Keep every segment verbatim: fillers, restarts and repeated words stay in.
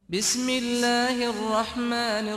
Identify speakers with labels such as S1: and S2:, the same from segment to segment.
S1: بسم الله الرحمن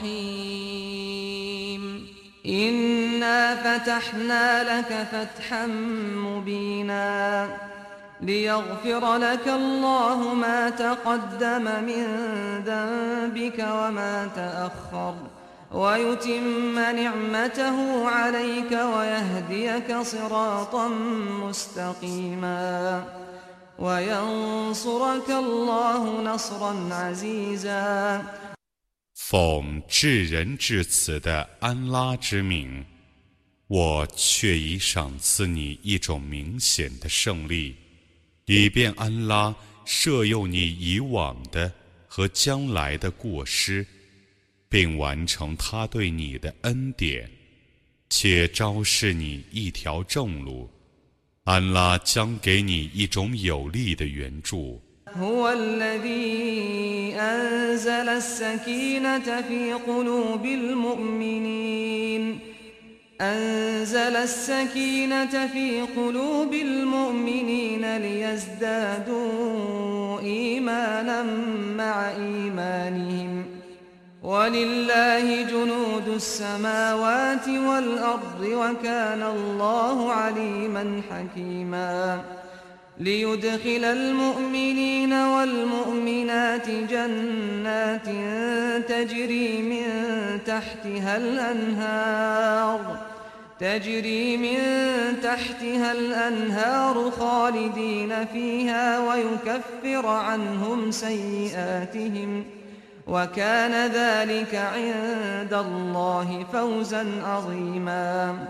S1: الرحيم إنا فتحنا لك فتحا مبينا ليغفر لك الله ما تقدم من ذنبك وما تأخر ويتم نعمته عليك ويهديك صراطا مستقيما وينصرك الله نصرا عزيزا
S2: 奉至仁至慈的安拉之名，我却已赏赐你一种明显的胜利，以便安拉赦宥你以往的和将来的过失，并完成他对你的恩典，且昭示你一条正路。安拉将给你一种有力的援助。
S1: هو الذي أنزل السكينة في قلوب المؤمنين أنزل السكينة في قلوب المؤمنين ليزدادوا إيمانا مع إيمانهم ولله جنود السماوات والأرض وكان الله عليما حكيما ليدخل المؤمنين والمؤمنات جنات تجري من تحتها الأنهار تجري من تحتها الأنهار خالدين فيها ويكفر عنهم سيئاتهم وكان ذلك عند الله فوزا عظيما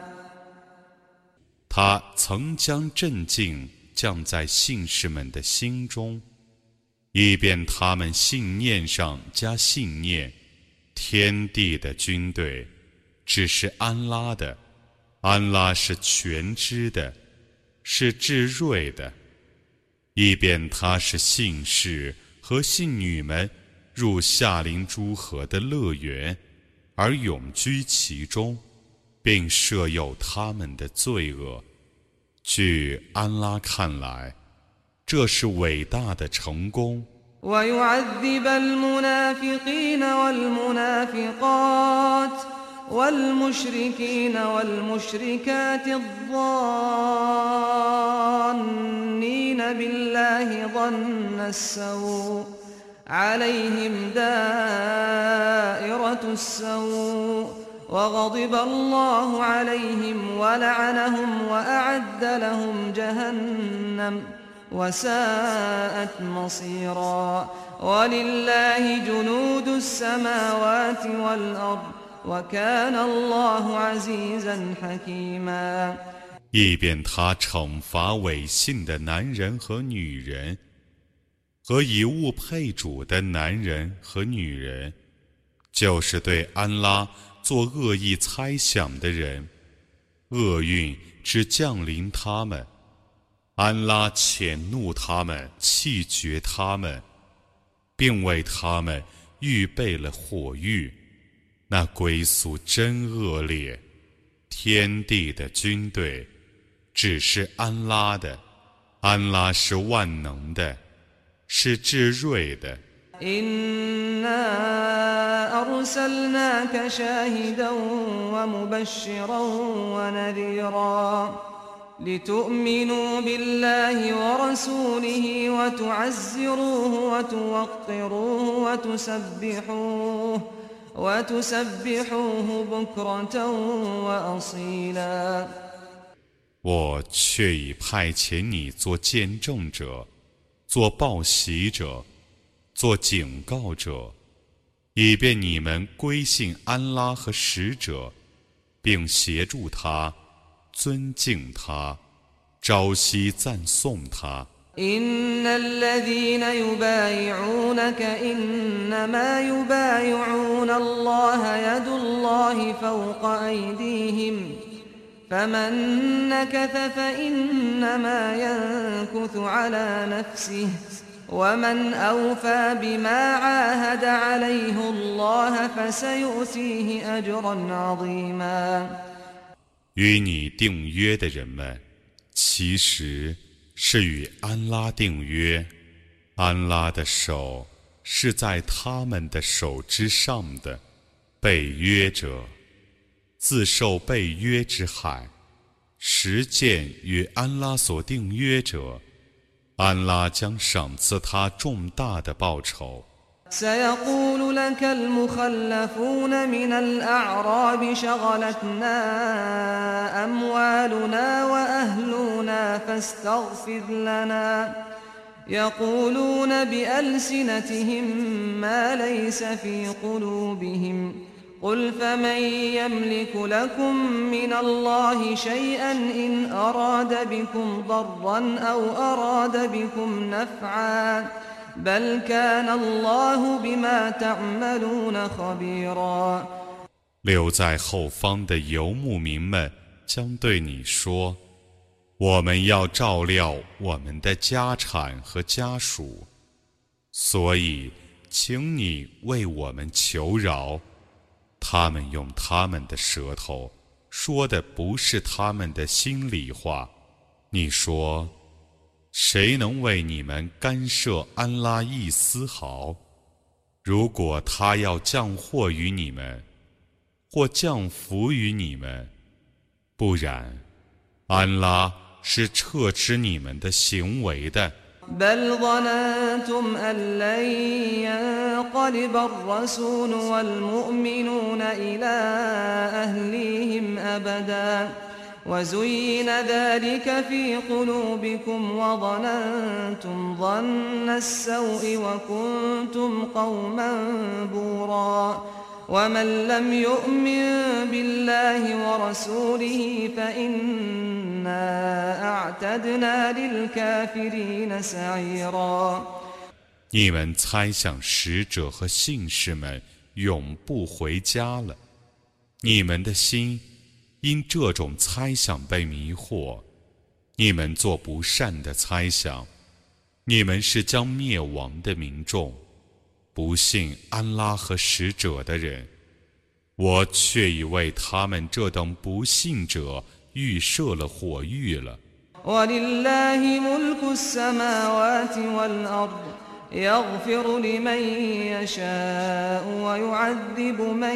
S2: 他曾将镇静降在信士们的心中，以便他们信念上加信念。天地的军队只是安拉的，安拉是全知的，是至睿的，以便他是信士和信女们入夏林诸河的乐园，而永居其中，并赦宥他们的罪恶。据安拉看来，这是伟大的成功。
S1: ويعذب المنافقين والمنافقات والمشركين والمشركات الظانين بالله ظن السوء عليهم دائرة السوء وغضب الله عليهم ولعنهم وأعد لهم جهنم وساءت مصيرا ولله جنود السماوات والأرض وكان الله عزيزا حكيما
S2: 以便他惩罚违信的男人和女人，和以物配主的男人和女人，就是对安拉做恶意猜想的人，厄运只降临他们，安拉谴怒他们，气绝他们，并为他们预备了火狱，那归宿真恶劣。天地的军队只是安拉的，安拉是万能的，是至睿的。
S1: إنا أرسلناك شاهدا ومبشرا ونذيرا لتؤمنوا بالله ورسوله وتعزروه وتوقروه وتسبحوه وتسبحوه بكرة وأصيلا
S2: 我却已派遣你做见证者，做报喜者，做警告者，以便你们归信安拉和使者，并协助他，尊敬他，朝夕赞颂他。
S1: إن الذين يبايعونك إنما يبايعون الله يد الله فوق أيديهم فمن نكث فإنما ينكث على نفسه ومن أوفى بما عاهد عليه الله فسيؤتيه أجرا عظيما
S2: 与你订约的人们，其实是与安拉订约，安拉的手是在他们的手之上的被约者，自受被约之害，实践与安拉所订约者，安拉将赏赐他重大的报酬。
S1: سيقول لك المخلفون من الأعراب شغلتنا أموالنا وأهلنا فاستغفر لنا يقولون بألسنتهم ما ليس في قلوبهم قل فمن يملك لكم من الله شيئا إن أراد بكم ضرا أو أراد بكم نفعا بل كان الله بما تعملون خبيرا
S2: 留在后方的游牧民们将对你说，我们要照料我们的家产和家属，所以请你为我们求饶。他们用他们的舌头说的不是他们的心里话。你说，谁能为你们干涉安拉一丝毫？如果他要降祸于你们，或降福于你们，不然，安拉是撤斥你们的行为的。
S1: بل ظننتم أن لن ينقلب الرسول والمؤمنون إلى أهليهم أبدا وزين ذلك في قلوبكم وظننتم ظن السوء وكنتم قوما بورا ومن لم يؤمن بالله ورسوله فإنا أعتدنا للكافرين سعيرا
S2: 你们猜想使者和信士们永不回家了，你们的心因这种猜想被迷惑，你们做不善的猜想，你们是将灭亡的民众。不信安拉和使者的人，我却已为他们这等不信者预设了火狱了。
S1: وَلِلَّهِ مُلْكُ السَّمَاوَاتِ وَالْأَرْضِ يَغْفِرُ لِمَن يَشَاءُ وَيُعَذِّبُ مَن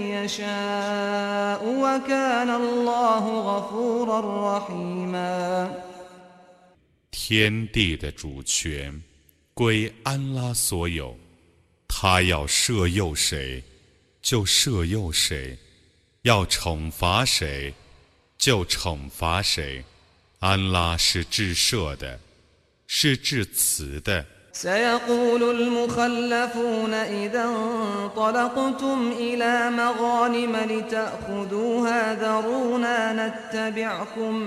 S1: يَشَاءُ وَكَانَ اللَّهُ غَفُورًا رَّحِيمًا
S2: 天地的主权归安拉所有，他要赦宥谁就赦宥谁，要惩罚谁就惩罚谁。安拉是至赦的，是至慈的。
S1: سيقول المخلفون إذا انطلقتم إلى مغانم لتأخذوها ذرونا نتبعكم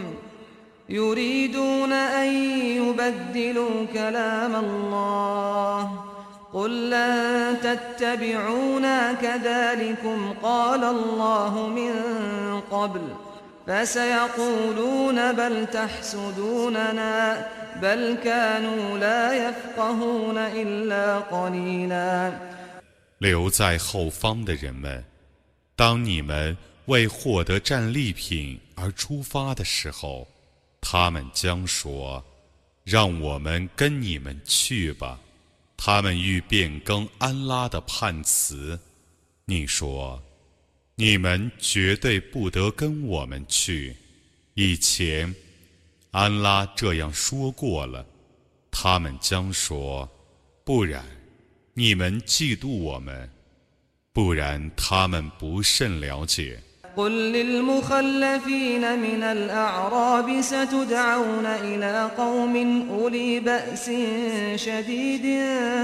S1: يريدون أن يبدلوا كلام الله قل لن تتبعونا كذلكم قال الله من قبل فسيقولون بل تحسدوننا بل كانوا لا يفقهون إلا قليلا
S2: 留在后方的人们，当你们为获得战利品而出发的时候，他们将说，让我们跟你们去吧。他们欲变更安拉的判词，你说，你们绝对不得跟我们去。以前，安拉这样说过了。他们将说，不然，你们嫉妒我们，不然他们不甚了解。
S1: قل للمخلفين من الأعراب ستدعون إلى قوم أولي بأس شديد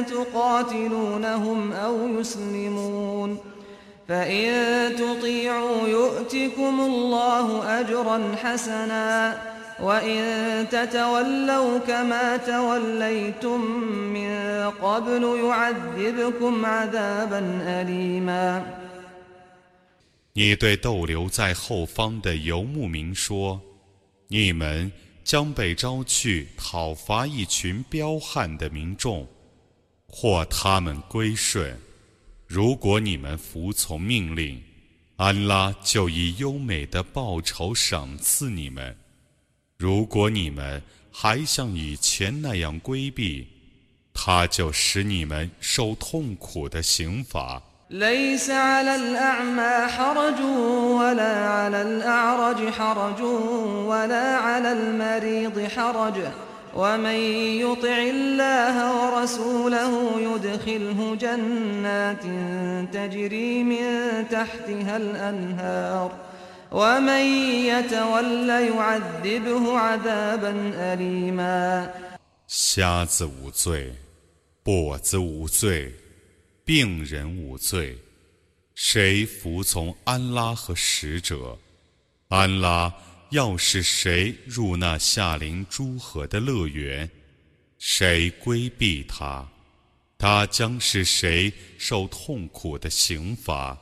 S1: تقاتلونهم أو يسلمون فإن تطيعوا يؤتكم الله أجرا حسنا وإن تتولوا كما توليتم من قبل يعذبكم عذابا أليما
S2: 你对逗留在后方的游牧民说，你们将被招去讨伐一群彪悍的民众，或他们归顺。如果你们服从命令，安拉就以优美的报酬赏赐你们。如果你们还像以前那样规避， 他就使你们受痛苦的刑罚。
S1: ليس على الأعمى حرج ولا على الأعرج حرج ولا على المريض حرج ومن يطع الله ورسوله يدخله جنات تجري من تحتها الأنهار ومن يتول يعذبه عذابا أليما。
S2: 瞎子无罪，跛子无罪，病人无罪，谁服从安拉和使者，安拉要是谁入那夏临诸河的乐园，谁规避他，他将是谁受痛苦的刑罚。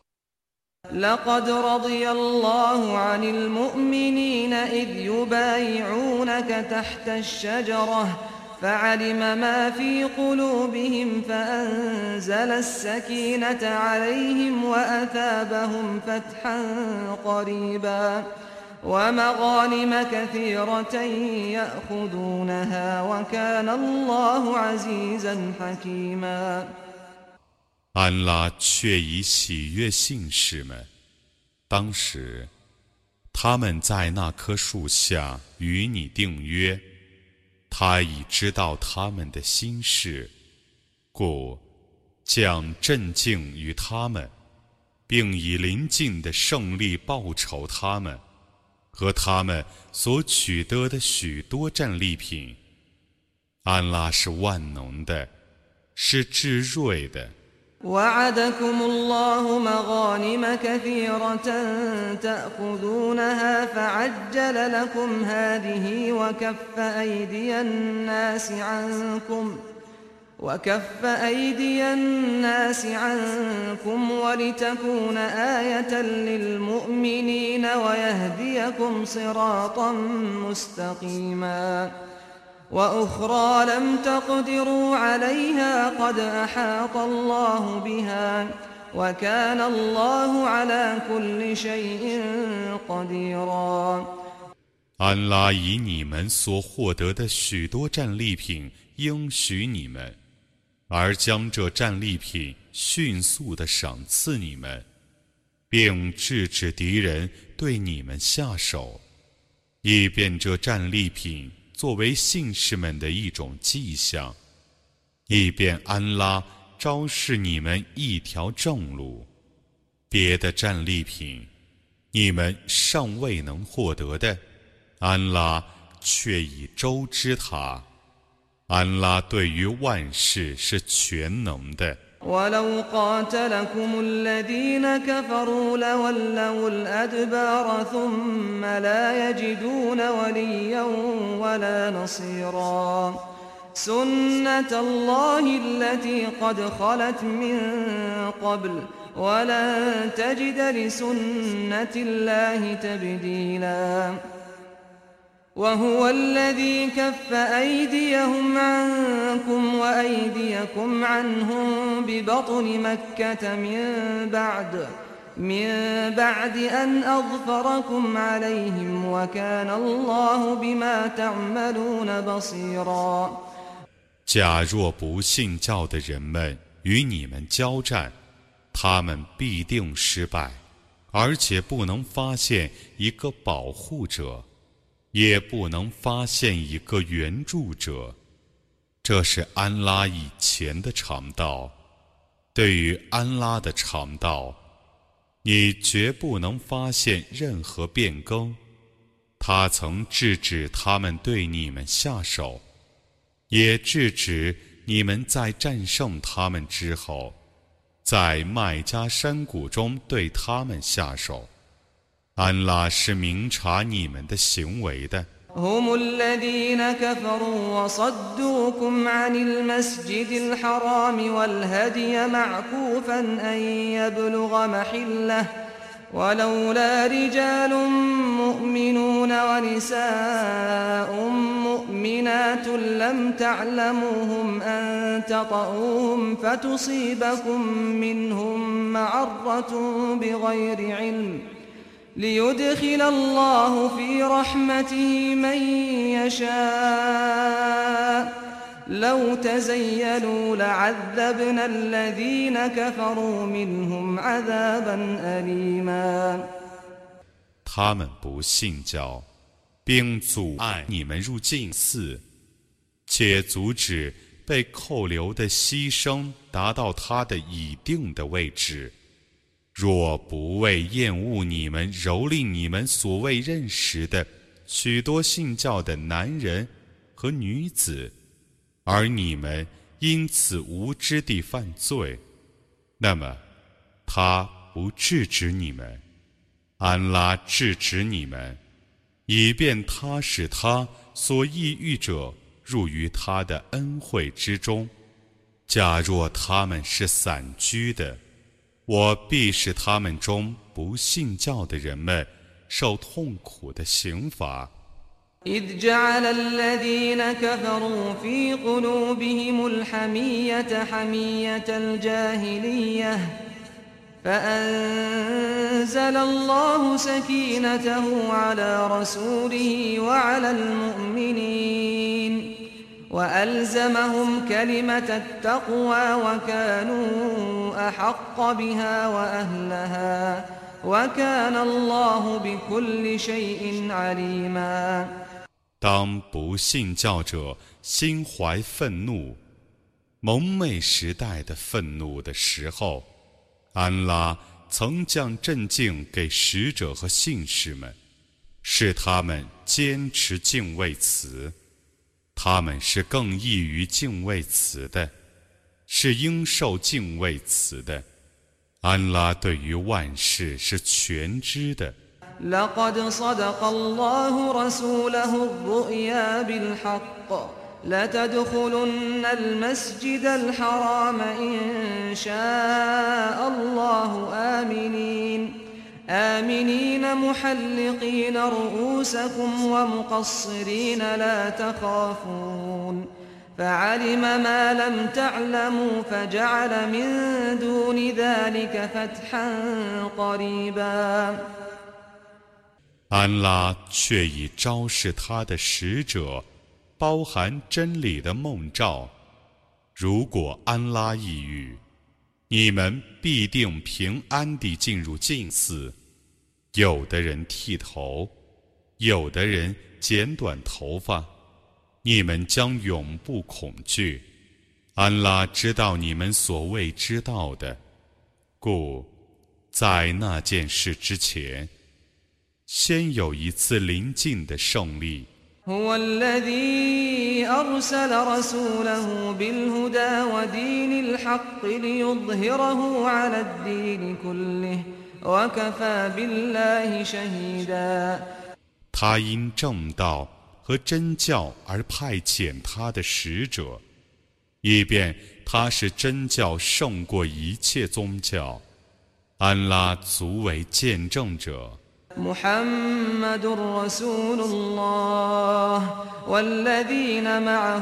S1: لقد رضي الله عن المؤمنين إذ يبايعونك تحت الشجرة فعلم ما في قلوبهم فأنزل السكينة عليهم وأثابهم فتحا قريبا ومغانم كثيرة يأخذونها وكان الله عزيزا حكيما。
S2: 安拉却已喜悦信士们，当时他们在那棵树下与你订约，他已知道他们的心事，故将镇静于他们，并以临近的胜利报酬他们和他们所取得的许多战利品。安拉是万能的，是至睿的。
S1: وعدكم الله مغانم كثيرة تأخذونها فعجل لكم هذه وكف أيدي الناس عنكم وكف أيدي الناس عنكم ولتكون آية للمؤمنين ويهديكم صراطا مستقيما وأخرى لم تقدروا عليها قد أحاط الله بها وكان الله على كل شيء قديرا。
S2: 安拉以你们所获得的许多战利品应许你们，而将这战利品迅速地赏赐你们，并制止敌人对你们下手，以便这战利品作为信士们的一种迹象，以便安拉昭示你们一条正路。别的战利品，你们尚未能获得的，安拉却已周知它。安拉对于万事是全能的。
S1: ولو قاتلكم الذين كفروا لولوا الأدبار ثم لا يجدون وليا ولا نصيرا سنة الله التي قد خلت من قبل ولن تجد لسنة الله تبديلا وهو الذي كف أيديهم عنكم وأيديكم عنهم ببطن مكة من بعد من بعد أن أظفركم عليهم وكان الله بما تعملون بصيرا。
S2: 假若不信教的人们与你们交战，他们必定失败，而且不能发现一个保护者，也不能发现一个援助者。这是安拉以前的常道，对于安拉的常道，你绝不能发现任何变更。他曾制止他们对你们下手，也制止你们在战胜他们之后，在麦加山谷中对他们下手。安拉是明察你们的行为的。
S1: هم الذين كفروا وصدوكم عن المسجد الحرام والهدي معكوفا أن يبلغ محله ولولا رجال مؤمنون ونساء مؤمنات لم تعلموهم أن تطؤوهم فتصيبكم منهم معرة بغير علم ليدخل الله في رحمته من يشاء لو تزيلوا لعذبنا الذين كفروا منهم عذابا أليما。
S2: 他们不信教，并阻碍你们入境寺，且阻止被扣留的牺牲达到他的已定的位置。若不为厌恶你们蹂躏你们所未认识的许多信教的男人和女子，而你们因此无知地犯罪，那么他不制止你们，安拉制止你们，以便他使他所抑郁者入于他的恩惠之中。假若他们是散居的，我必使他们中不信教的人们受痛苦的刑罚。
S1: إذ جعل الذين كفروا في قلوبهم الحمية حمية الجاهلية فأنزل الله سكينته على رسوله وعلى المؤمنين وألزمهم كلمة التقوى وكانوا أحق بها وأهلها وكان الله بكل شيء عليما。
S2: 当不信教者心怀愤怒，蒙昧时代的愤怒的时候，安拉曾将镇静给使者和信士们，使他们坚持敬畏词。他们是更易于敬畏词的，是应受敬畏词的。安拉对于万事是全知的。
S1: لقد صدق الله رسوله الرؤيا بالحق لتدخلن المسجد الحرام إن شاء الله آمنين آمنين محلقين رؤوسكم ومقصرين لا تخافون فعلم ما لم تعلموا فجعل من دون ذلك فتحا قريبا。
S2: 安拉却已昭示他的使者包含真理的梦兆，如果安拉抑郁，你们必定平安地进入禁寺。有的人剃头，有的人剪短头发，你们将永不恐惧。安拉知道你们所未知道的，故在那件事之前，先有一次临近的胜利。
S1: هو الذي أرسل رسوله بالهدى ودين الحق ليظهره على الدين كله وكفى بالله شهيدا。
S2: 他因正道和真教而派遣他的使者，以便他使真教胜过一切宗教。安拉足为见证者。
S1: محمد رسول الله والذين معه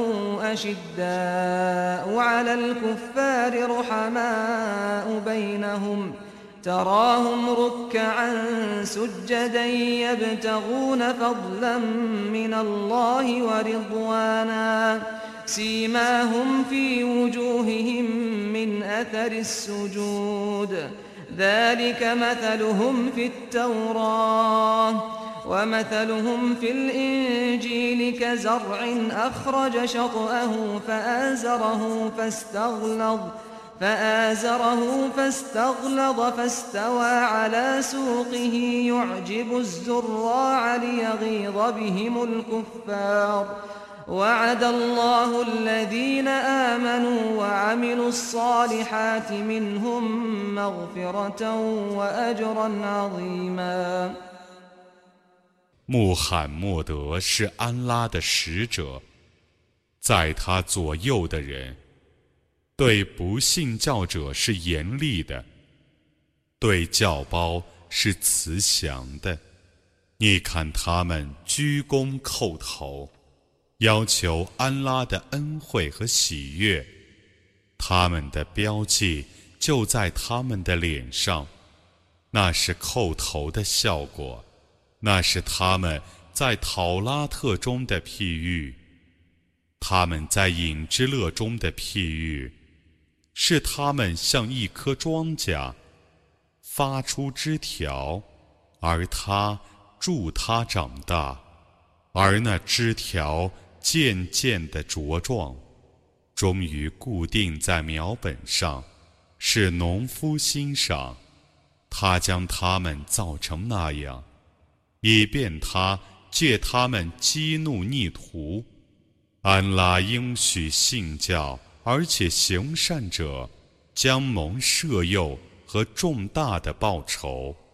S1: أشداء على الكفار رحماء بينهم تراهم ركعا سجدا يبتغون فضلا من الله ورضوانا سيماهم في وجوههم من أثر السجود ذلك مثلهم في التوراة ومثلهم في الإنجيل كزرع أخرج شطأه فآزره فاستغلظ فآزره فاستغلظ فاستوى على سوقه يعجب الزراع ليغيظ بهم الكفار وعد الله الذين آمنوا وعملوا الصالحات منهم مغفرة وأجرا عظيما。
S2: 穆罕默德是安拉的使者，在他左右的人对不信教者是严厉的，对教胞是慈祥的。你看他们鞠躬叩头，要求安拉的恩惠和喜悦，他们的标记就在他们的脸上，那是叩头的效果，那是他们在讨拉特中的譬喻。 他们在饮之乐中的譬喻，是他们像一棵庄稼，发出枝条，而它助它长大，而那枝条渐渐地茁壮，终于固定在苗本上，是农夫欣赏。他将它们造成那样，以便他借他们激怒逆徒。安拉应许信教而且行善者，将蒙赦宥和重大的报酬。